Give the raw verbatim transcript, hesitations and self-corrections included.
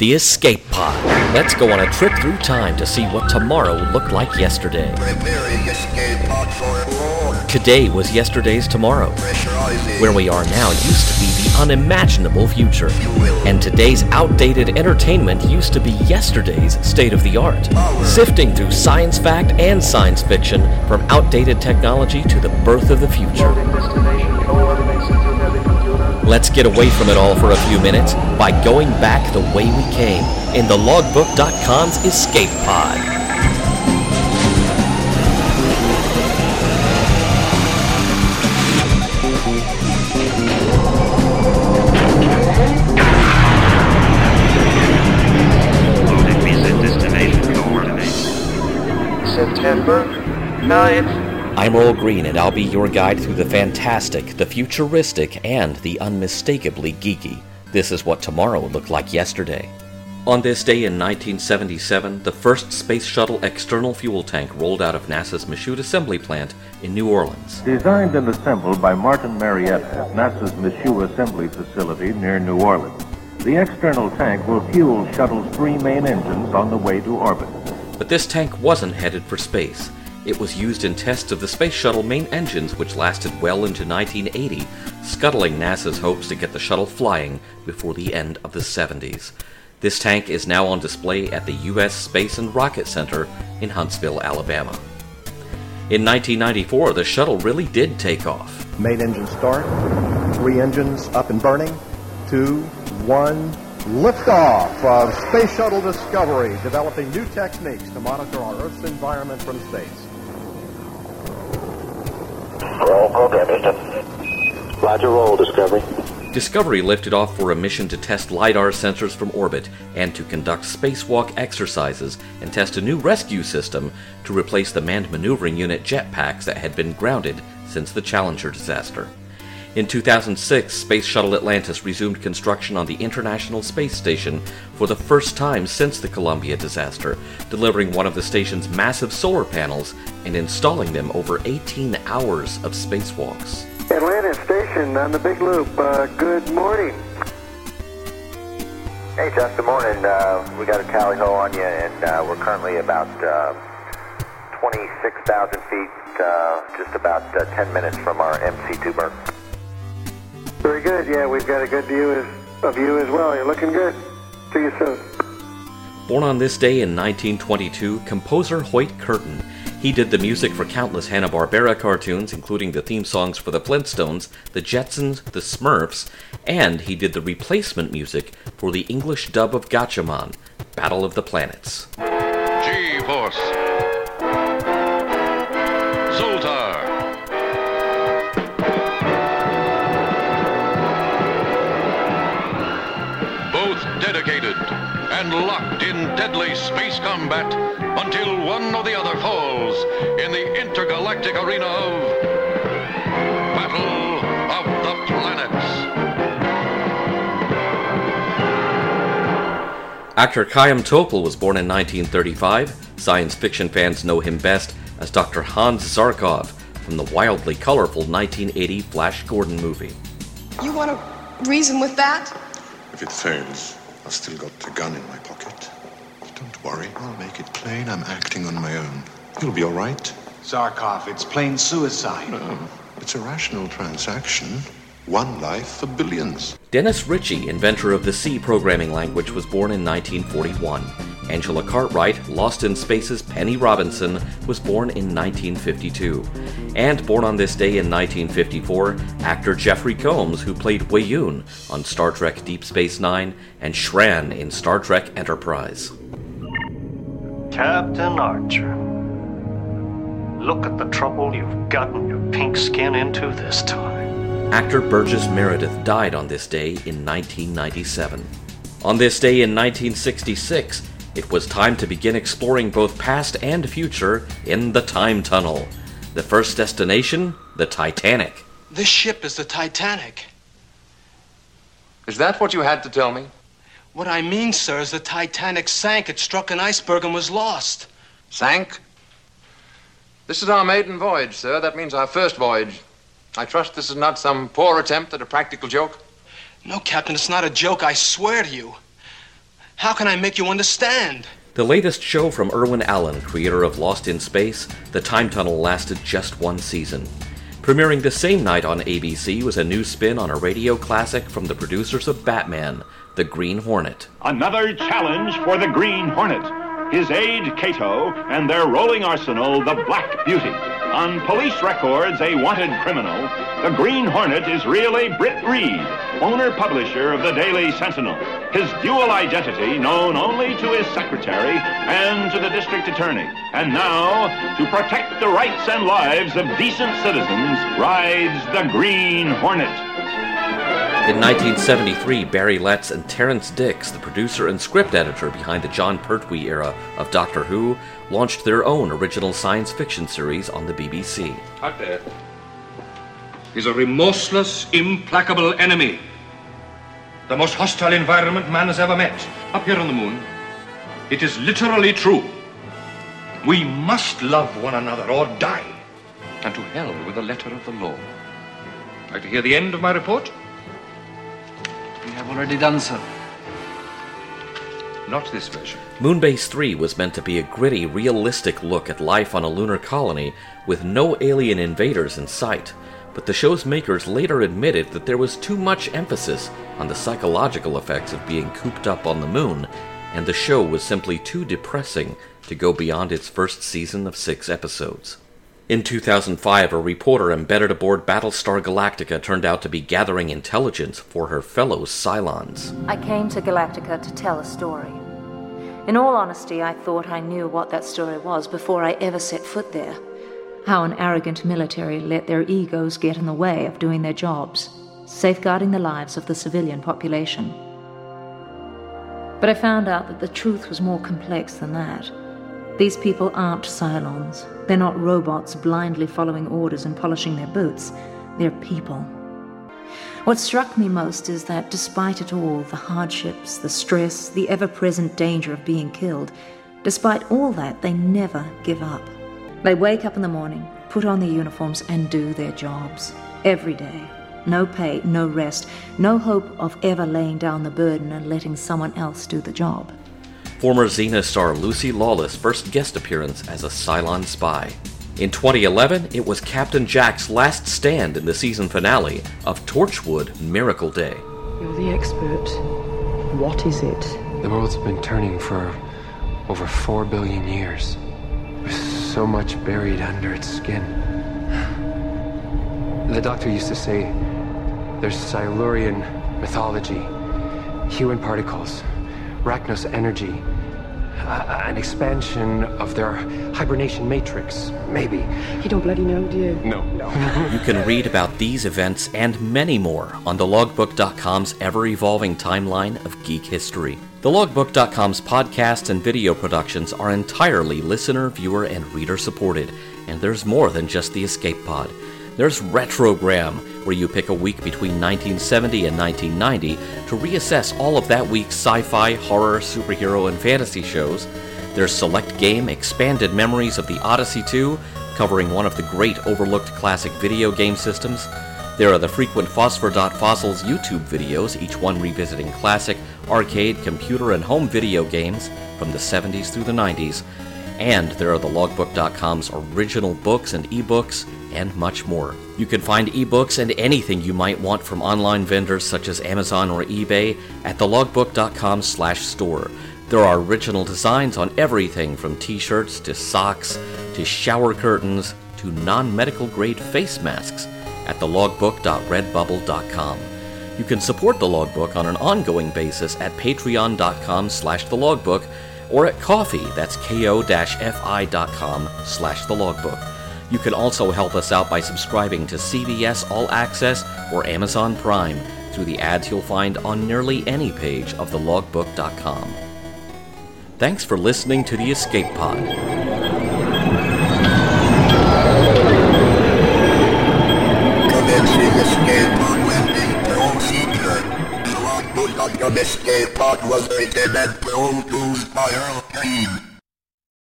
The Escape Pod. Let's go on a trip through time to see what tomorrow looked like yesterday. Preparing escape pod for launch. Today was yesterday's tomorrow. Pressurizing. Where we are now used to be the unimaginable future. And today's outdated entertainment used to be yesterday's state-of-the-art. Sifting through science fact and science fiction, from outdated technology to the birth of the future. Let's get away from it all for a few minutes by going back the way we came in the logbook dot com's Escape Pod. September ninth. I'm Earl Green, and I'll be your guide through the fantastic, the futuristic, and the unmistakably geeky. This is what tomorrow looked like yesterday. On this day in nineteen seventy-seven, the first Space Shuttle external fuel tank rolled out of NASA's Michoud Assembly Plant in New Orleans. Designed and assembled by Martin Marietta at NASA's Michoud Assembly Facility near New Orleans, the external tank will fuel Shuttle's three main engines on the way to orbit. But this tank wasn't headed for space. It was used in tests of the Space Shuttle main engines, which lasted well into nineteen eighty, scuttling NASA's hopes to get the shuttle flying before the end of the seventies. This tank is now on display at the U S Space and Rocket Center in Huntsville, Alabama. In nineteen ninety-four, the shuttle really did take off. Main engine start, three engines up and burning, two, one, liftoff of Space Shuttle Discovery, developing new techniques to monitor our Earth's environment from space. Roll program, Houston. Roger, roll, Discovery. Discovery lifted off for a mission to test LiDAR sensors from orbit and to conduct spacewalk exercises and test a new rescue system to replace the manned maneuvering unit jetpacks that had been grounded since the Challenger disaster. In two thousand six, Space Shuttle Atlantis resumed construction on the International Space Station for the first time since the Columbia disaster, delivering one of the station's massive solar panels and installing them over eighteen hours of spacewalks. Atlantis Station on the Big Loop. Uh, good morning. Hey, Chuck, good morning. Uh, we got a tally ho on you, and uh, we're currently about uh, twenty-six thousand feet, uh, just about uh, ten minutes from our M C two burn. Very good. Yeah, we've got a good view of, of you as well. You're looking good. See you soon. Born on this day in nineteen twenty-two, composer Hoyt Curtin. He did the music for countless Hanna-Barbera cartoons, including the theme songs for the Flintstones, the Jetsons, the Smurfs, and he did the replacement music for the English dub of Gatchaman, Battle of the Planets. G-Force. Zoltar. Both dedicated and locked in deadly space combat until one or the other falls in the intergalactic arena of Battle of the Planets. Actor Chaim Topol was born in nineteen thirty-five. Science fiction fans know him best as Doctor Hans Zarkov from the wildly colorful nineteen eighty Flash Gordon movie. You want to reason with that? If it fails, I've still got the gun in my pocket. Don't worry, I'll make it plain I'm acting on my own. You'll be all right. Zarkov, it's plain suicide. No, it's a rational transaction. One life for billions. Dennis Ritchie, inventor of the C programming language, was born in nineteen forty-one. Angela Cartwright, Lost in Space's Penny Robinson, was born in nineteen fifty-two. And born on this day in nineteen fifty-four, actor Jeffrey Combs, who played Weyoun on Star Trek Deep Space Nine and Shran in Star Trek Enterprise. Captain Archer, look at the trouble you've gotten your pink skin into this time. Actor Burgess Meredith died on this day in nineteen ninety-seven. On this day in nineteen sixty-six, it was time to begin exploring both past and future in the Time Tunnel. The first destination, the Titanic. This ship is the Titanic. Is that what you had to tell me? What I mean, sir, is the Titanic sank. It struck an iceberg and was lost. Sank? This is our maiden voyage, sir. That means our first voyage. I trust this is not some poor attempt at a practical joke? No, Captain, it's not a joke. I swear to you. How can I make you understand? The latest show from Irwin Allen, creator of Lost in Space, The Time Tunnel, lasted just one season. Premiering the same night on A B C was a new spin on a radio classic from the producers of Batman, The Green Hornet. Another challenge for the Green Hornet. His aide, Kato, and their rolling arsenal, the Black Beauty. On police records, a wanted criminal, the Green Hornet is really Britt Reed, owner-publisher of the Daily Sentinel. His dual identity known only to his secretary and to the district attorney. And now, to protect the rights and lives of decent citizens, rides the Green Hornet. In nineteen seventy-three, Barry Letts and Terrence Dicks, the producer and script editor behind the Jon Pertwee era of Doctor Who, launched their own original science fiction series on the B B C. Out there is a remorseless, implacable enemy. The most hostile environment man has ever met. Up here on the moon, it is literally true. We must love one another or die. And to hell with the letter of the law. Like to hear the end of my report? We have already done so. Not this version. Moonbase three was meant to be a gritty, realistic look at life on a lunar colony with no alien invaders in sight, but the show's makers later admitted that there was too much emphasis on the psychological effects of being cooped up on the moon, and the show was simply too depressing to go beyond its first season of six episodes. In two thousand five, a reporter embedded aboard Battlestar Galactica turned out to be gathering intelligence for her fellow Cylons. I came to Galactica to tell a story. In all honesty, I thought I knew what that story was before I ever set foot there. How an arrogant military let their egos get in the way of doing their jobs, safeguarding the lives of the civilian population. But I found out that the truth was more complex than that. These people aren't Cylons. They're not robots blindly following orders and polishing their boots. They're people. What struck me most is that despite it all, the hardships, the stress, the ever-present danger of being killed, despite all that, they never give up. They wake up in the morning, put on their uniforms, and do their jobs. Every day. No pay, no rest, no hope of ever laying down the burden and letting someone else do the job. Former Xena star Lucy Lawless' first guest appearance as a Cylon spy. In twenty eleven, it was Captain Jack's last stand in the season finale of Torchwood Miracle Day. You're the expert. What is it? The world's been turning for over four billion years. There's so much buried under its skin. The doctor used to say there's Silurian mythology, human particles, Rachnos energy, uh, an expansion of their hibernation matrix, maybe. You don't bloody know, do you? No. No. You can read about these events and many more on the logbook dot com's ever-evolving timeline of geek history. The logbook dot com's podcasts and video productions are entirely listener, viewer, and reader-supported, and there's more than just the Escape Pod. There's Retrogram, where you pick a week between nineteen seventy and nineteen ninety to reassess all of that week's sci-fi, horror, superhero, and fantasy shows. There's Select Game, Expanded Memories of the Odyssey two, covering one of the great overlooked classic video game systems. There are the frequent Phosphor.Fossils YouTube videos, each one revisiting classic, arcade, computer, and home video games from the seventies through the nineties. And there are the logbook dot com's original books and ebooks, and much more. You can find ebooks and anything you might want from online vendors such as Amazon or eBay at the logbook dot com slash store. There are original designs on everything from t-shirts to socks to shower curtains to non-medical grade face masks at the logbook dot redbubble dot com. You can support the Logbook on an ongoing basis at patreon dot com slash the logbook or at Ko-fi, that's ko-fi dot com slash the logbook. You can also help us out by subscribing to C B S All Access or Amazon Prime through the ads you'll find on nearly any page of the logbook dot com. Thanks for listening to the Escape Pod. Commencing Escape Pod landing procedure. The logbook of Escape Pod was written and produced by Earl Green.